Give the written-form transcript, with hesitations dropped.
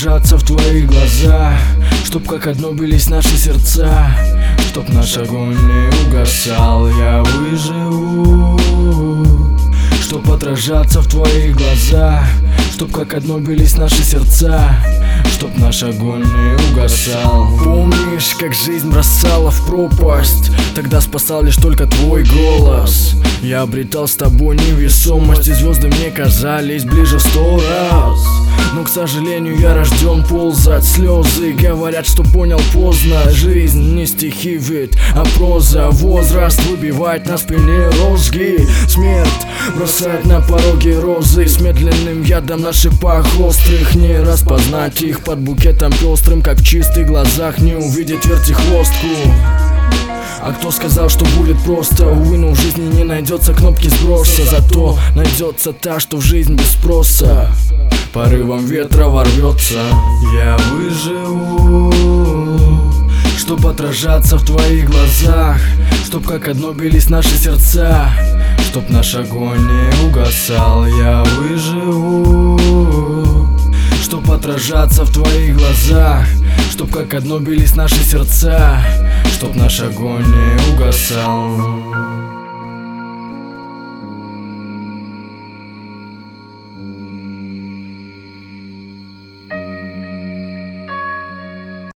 отражаться в твоих глазах, чтоб как одно бились наши сердца, чтоб наш огонь не угасал. Я выживу, чтоб отражаться в твоих глазах, чтоб как одно бились наши сердца, чтоб наш огонь не угасал. Помнишь, как жизнь бросала в пропасть? Тогда спасал лишь только твой голос. Я обретал с тобой невесомость, и звезды мне казались ближе в 100 раз. Но, к сожалению, я рожден ползать. Слезы говорят, что понял поздно. Жизнь не стихи ведь, а проза. Возраст выбивает на спине розги. Смерть бросает на пороге розы с медленным ядом на шипах острых. Не распознать их под букетом пестрым, как в чистых глазах не увидеть вертихвостку. А кто сказал, что будет просто? Увы, но в жизни не найдется кнопки сброса. Зато найдется та, что в жизнь без спроса порывом ветра ворвется. Я выживу, чтоб отражаться в твоих глазах, чтоб как одно бились наши сердца, чтоб наш огонь не угасал. Я выживу, чтоб отражаться в твоих глазах, чтоб как одно бились наши сердца, чтоб наш огонь не угасал.